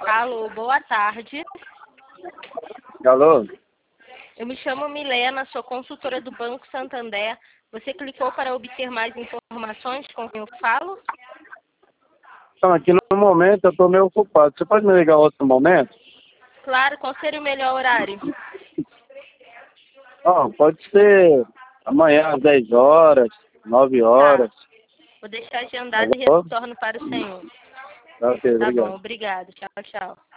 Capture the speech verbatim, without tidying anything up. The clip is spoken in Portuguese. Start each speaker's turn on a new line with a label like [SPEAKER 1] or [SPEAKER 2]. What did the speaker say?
[SPEAKER 1] Alô, boa tarde.
[SPEAKER 2] Alô?
[SPEAKER 1] Eu me chamo Milena, sou consultora do Banco Santander. Você clicou para obter mais informações com quem eu falo?
[SPEAKER 2] Então, aqui no momento eu estou meio ocupado. Você pode me ligar outro momento?
[SPEAKER 1] Claro, qual seria o melhor horário?
[SPEAKER 2] Ó, pode ser amanhã às dez horas, nove
[SPEAKER 1] Tá,
[SPEAKER 2] horas.
[SPEAKER 1] vou deixar
[SPEAKER 2] Tá
[SPEAKER 1] agendado e
[SPEAKER 2] bom?
[SPEAKER 1] retorno para o senhor.
[SPEAKER 2] Ok,
[SPEAKER 1] Tá
[SPEAKER 2] obrigado.
[SPEAKER 1] bom, obrigado. Tchau, tchau.